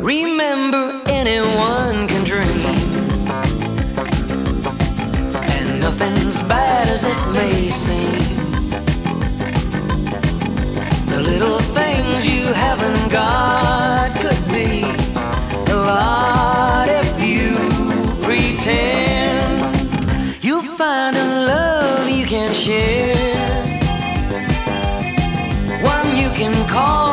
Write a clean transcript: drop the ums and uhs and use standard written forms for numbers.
Remember, anyone can dream, and nothing's bad as it may seem. The little things you haven't got could be a lot if you pretend. You'll find a love you can share, one you can call